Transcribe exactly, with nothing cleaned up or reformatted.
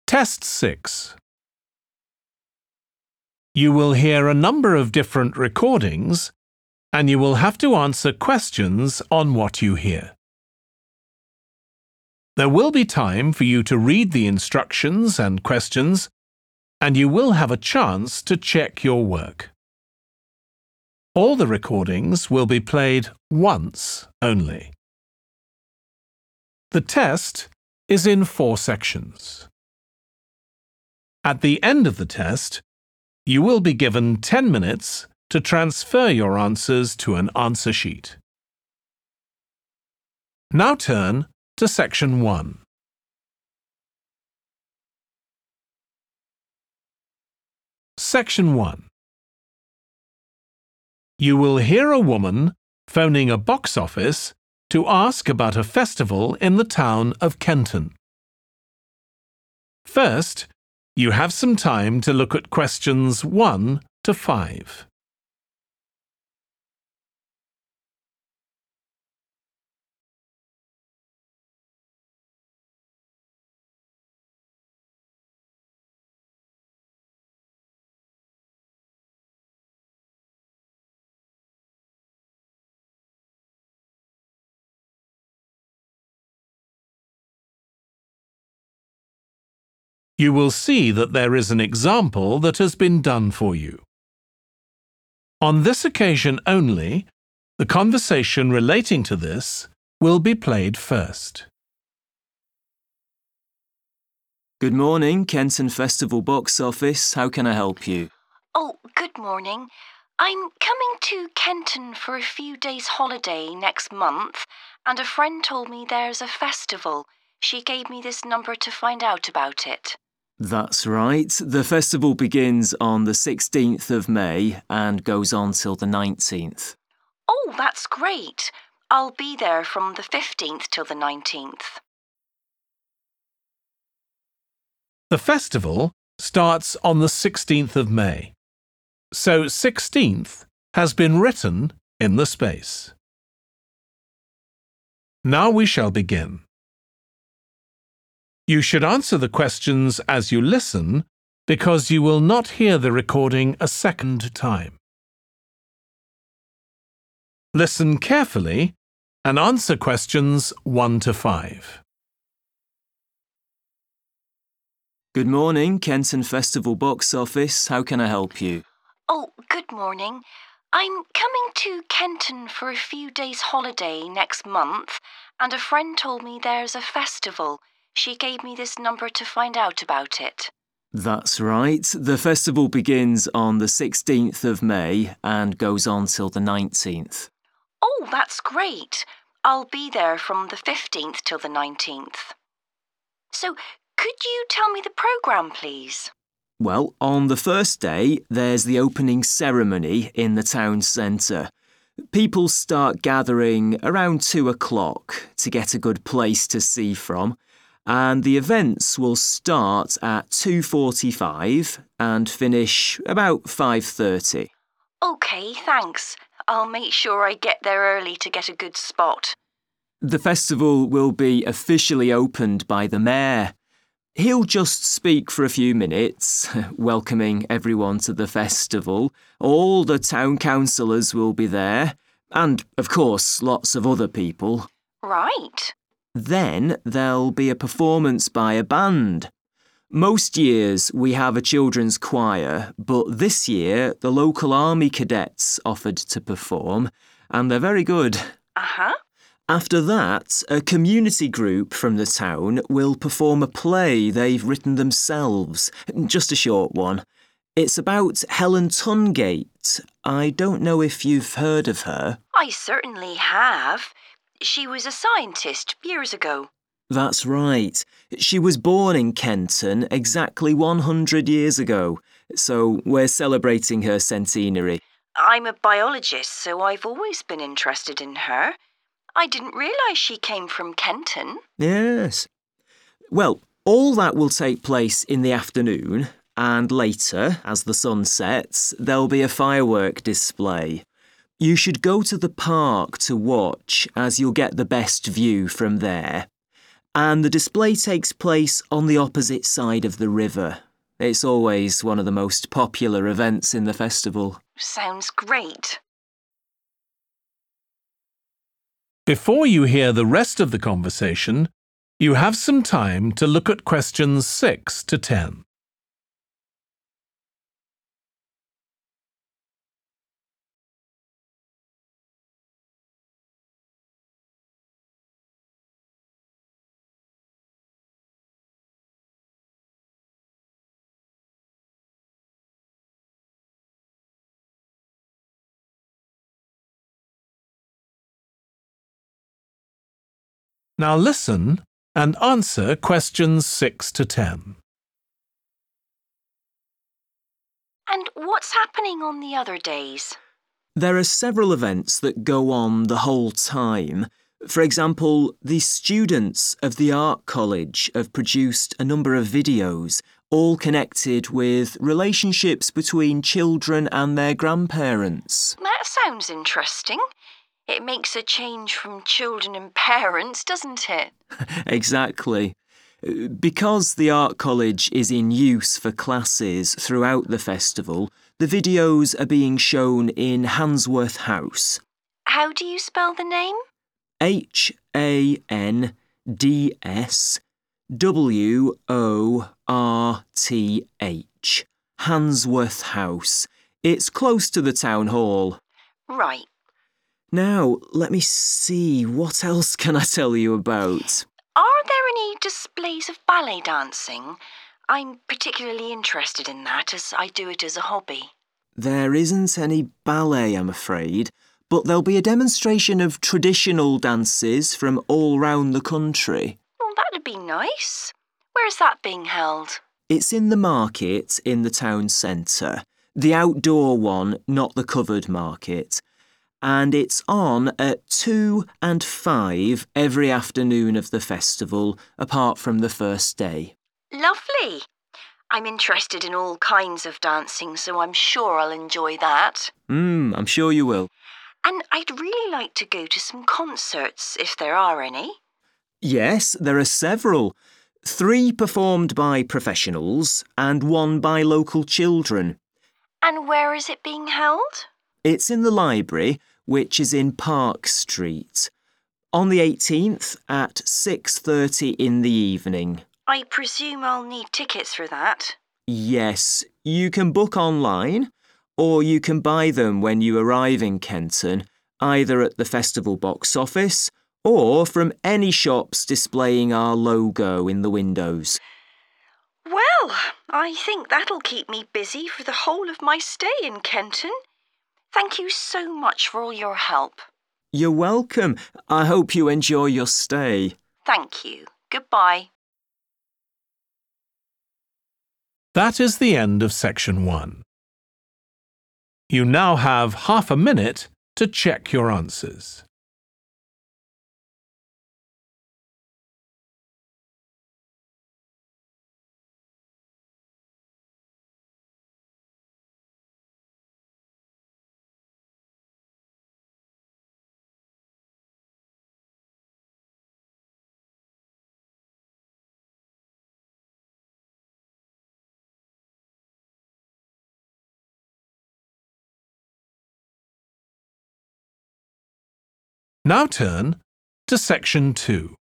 Test six. You will hear a number of different recordings, and you will have to answer questions on what you hear. There will be time for you to read the instructions and questions, and you will have a chance to check your work. All the recordings will be played once only. The test is in four sections. At the end of the test, you will be given ten minutes to transfer your answers to an answer sheet. Now turn to Section one. Section one. You will hear a woman phoning a box office to ask about a festival in the town of Kenton. First, you have some time to look at questions one to five. You will see that there is an example that has been done for you. On this occasion only, the conversation relating to this will be played first. Good morning, Kenton Festival Box Office. How can I help you? Oh, good morning. I'm coming to Kenton for a few days holiday next month, and a friend told me there's a festival. She gave me this number to find out about it. That's right. The festival begins on the sixteenth of May and goes on till the nineteenth. Oh, that's great. I'll be there from the fifteenth till the nineteenth. The festival starts on the sixteenth of May, so sixteenth has been written in the space. Now we shall begin. You should answer the questions as you listen because you will not hear the recording a second time. Listen carefully and answer questions one to five. Good morning, Kenton Festival Box Office. How can I help you? Oh, good morning. I'm coming to Kenton for a few days holiday next month, and a friend told me there's a festival. She gave me this number to find out about it. That's right. The festival begins on the sixteenth of May and goes on till the nineteenth. Oh, that's great. I'll be there from the fifteenth till the nineteenth. So, could you tell me the programme, please? Well, on the first day, there's the opening ceremony in the town centre. People start gathering around two o'clock to get a good place to see from. And the events will start at two forty-five and finish about five thirty. OK, thanks. I'll make sure I get there early to get a good spot. The festival will be officially opened by the mayor. He'll just speak for a few minutes, welcoming everyone to the festival. All the town councillors will be there, and, of course, lots of other people. Right. Then there'll be a performance by a band. Most years we have a children's choir, but this year the local army cadets offered to perform, and they're very good. Uh-huh. After that, a community group from the town will perform a play they've written themselves, just a short one. It's about Helen Tungate. I don't know if you've heard of her. I certainly have. She was a scientist years ago. That's right. She was born in Kenton exactly one hundred years ago, so we're celebrating her centenary. I'm a biologist, so I've always been interested in her. I didn't realise she came from Kenton. Yes. Well, all that will take place in the afternoon, and later, as the sun sets, there'll be a firework display. You should go to the park to watch, as you'll get the best view from there. And the display takes place on the opposite side of the river. It's always one of the most popular events in the festival. Sounds great. Before you hear the rest of the conversation, you have some time to look at questions six to ten. Now listen and answer questions six to ten. And what's happening on the other days? There are several events that go on the whole time. For example, the students of the Art College have produced a number of videos, all connected with relationships between children and their grandparents. That sounds interesting. It makes a change from children and parents, doesn't it? Exactly. Because the Art College is in use for classes throughout the festival, the videos are being shown in Handsworth House. How do you spell the name? H A N D S W O R T H. Handsworth House. It's close to the town hall. Right. Now, let me see, what else can I tell you about? Are there any displays of ballet dancing? I'm particularly interested in that as I do it as a hobby. There isn't any ballet, I'm afraid, but there'll be a demonstration of traditional dances from all round the country. Well, that'd be nice. Where's that being held? It's in the market in the town centre. The outdoor one, not the covered market. And it's on at two and five every afternoon of the festival, apart from the first day. Lovely. I'm interested in all kinds of dancing, so I'm sure I'll enjoy that. Hmm, I'm sure you will. And I'd really like to go to some concerts, if there are any. Yes, there are several. Three performed by professionals and one by local children. And where is it being held? It's in the library, which is in Park Street. On the eighteenth at six thirty in the evening. I presume I'll need tickets for that. Yes, you can book online, or you can buy them when you arrive in Kenton, either at the festival box office or from any shops displaying our logo in the windows. Well, I think that'll keep me busy for the whole of my stay in Kenton. Thank you so much for all your help. You're welcome. I hope you enjoy your stay. Thank you. Goodbye. That is the end of section one. You now have half a minute to check your answers. Now turn to section two.